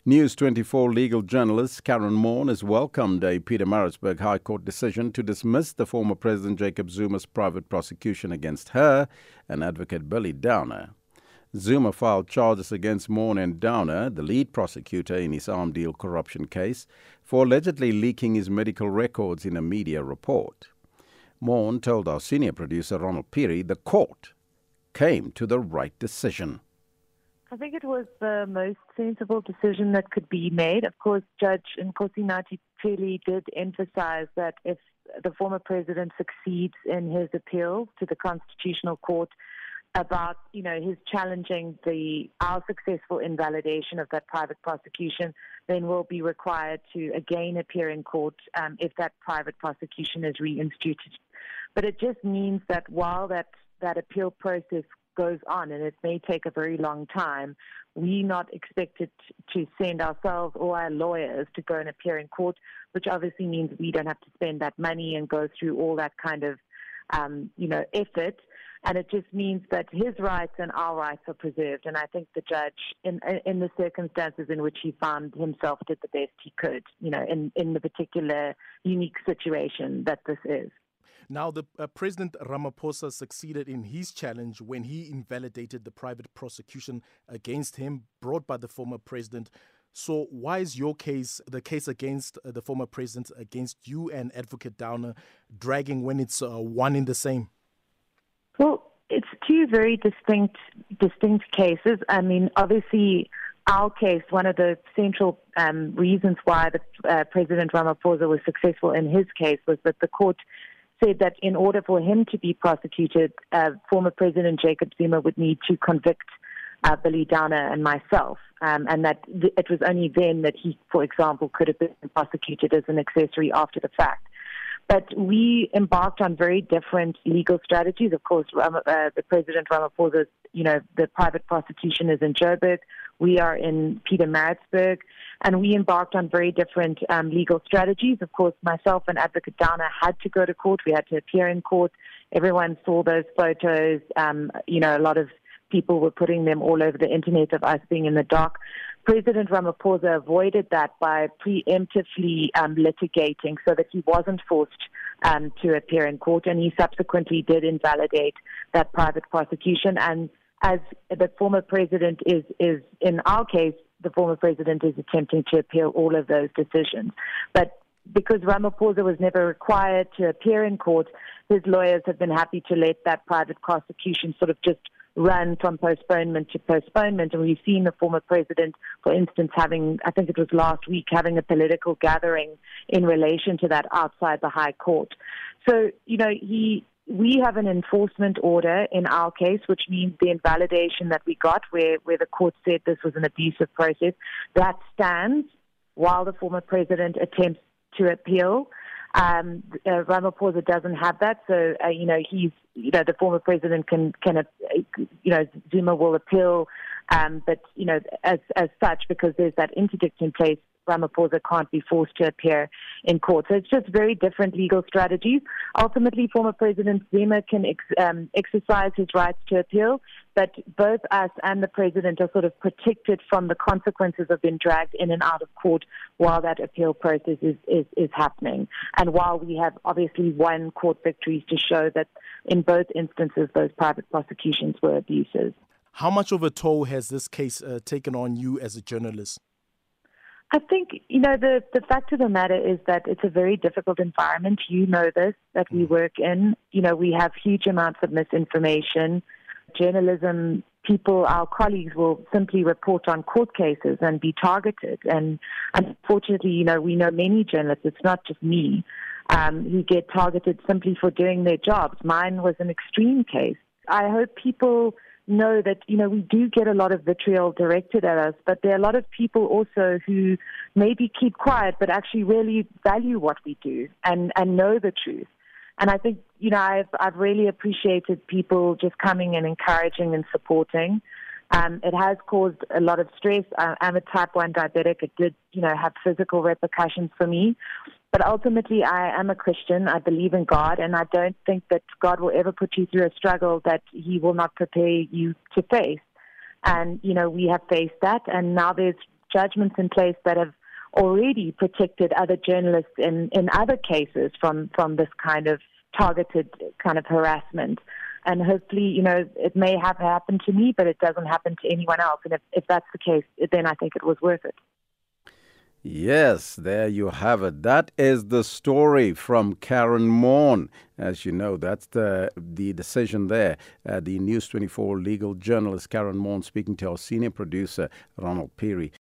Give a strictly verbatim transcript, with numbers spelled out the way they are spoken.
News twenty-four legal journalist Karen Maughan has welcomed a Pietermaritzburg High Court decision to dismiss the former President Jacob Zuma's private prosecution against her and advocate Billy Downer. Zuma filed charges against Maughan and Downer, the lead prosecutor in his arm deal corruption case, for allegedly leaking his medical records in a media report. Maughan told our senior producer Ronald Peary the court came to the right decision. I think it was the most sensible decision that could be made. Of course, Judge Nkosi clearly did emphasize that if the former president succeeds in his appeal to the Constitutional Court about, you know, his challenging the our successful invalidation of that private prosecution, then we'll be required to again appear in court um, if that private prosecution is reinstituted. But it just means that while that, that appeal process goes on, and it may take a very long time, we're not expected to send ourselves or our lawyers to go and appear in court, which obviously means we don't have to spend that money and go through all that kind of, um, you know, effort. And it just means that his rights and our rights are preserved. And I think the judge, in in the circumstances in which he found himself, did the best he could, you know, in, in the particular unique situation that this is. Now, the uh, President Ramaphosa succeeded in his challenge when he invalidated the private prosecution against him brought by the former president. So why is your case, the case against uh, the former president, against you and Advocate Downer, dragging when it's uh, one in the same? Well, it's two very distinct distinct cases. I mean, obviously, our case, one of the central um, reasons why the, uh, President Ramaphosa was successful in his case was that the court said that in order for him to be prosecuted, uh, former President Jacob Zuma would need to convict uh, Billy Downer and myself, um, and that th- it was only then that he, for example, could have been prosecuted as an accessory after the fact. But we embarked on very different legal strategies. Of course, Ram- uh, the President Ramaphosa, you know, the private prosecution is in Joburg. We are in Pietermaritzburg, and we embarked on very different um, legal strategies. Of course, myself and Advocate Downer had to go to court. We had to appear in court. Everyone saw those photos. Um, you know, a lot of people were putting them all over the internet of us being in the dock. President Ramaphosa avoided that by preemptively um, litigating so that he wasn't forced um, to appear in court, and he subsequently did invalidate that private prosecution. And as the former president is, is in our case, the former president is attempting to appeal all of those decisions. But because Ramaphosa was never required to appear in court, his lawyers have been happy to let that private prosecution sort of just run from postponement to postponement. And we've seen the former president, for instance, having, I think it was last week, having a political gathering in relation to that outside the High Court. So, you know, he... we have an enforcement order in our case, which means the invalidation that we got where, where the court said this was an abusive process, that stands while the former president attempts to appeal. Um, uh, Ramaphosa doesn't have that, so, uh, you know, he's, you know, the former president can, can uh, you know, Zuma will appeal, um, but, you know, as, as such, because there's that interdict in place, Ramaphosa can't be forced to appear in court. So it's just very different legal strategies. Ultimately, former President Zuma can ex, um, exercise his rights to appeal, but both us and the president are sort of protected from the consequences of being dragged in and out of court while that appeal process is, is, is happening. And while we have obviously won court victories to show that in both instances those private prosecutions were abuses. How much of a toll has this case uh, taken on you as a journalist? I think, you know, the, the fact of the matter is that it's a very difficult environment. You know this, that we work in. You know, we have huge amounts of misinformation. Journalism people, our colleagues will simply report on court cases and be targeted. And unfortunately, you know, we know many journalists, it's not just me, um, who get targeted simply for doing their jobs. Mine was an extreme case. I hope people know that, you know, we do get a lot of vitriol directed at us, but there are a lot of people also who maybe keep quiet but actually really value what we do and, and know the truth. And I think, you know, I've, I've really appreciated people just coming and encouraging and supporting. Um, it has caused a lot of stress. I, I'm a type one diabetic. It did, you know, have physical repercussions for me. But ultimately, I am a Christian. I believe in God, and I don't think that God will ever put you through a struggle that He will not prepare you to face. And, you know, we have faced that, and now there's judgments in place that have already protected other journalists in, in other cases from, from this kind of targeted kind of harassment. And hopefully, you know, it may have happened to me, but it doesn't happen to anyone else. And if, if that's the case, then I think it was worth it. Yes, there you have it. That is the story from Karen Maughan. As you know, that's the the decision there. Uh, the News twenty-four legal journalist Karen Maughan speaking to our senior producer, Ronald Peary.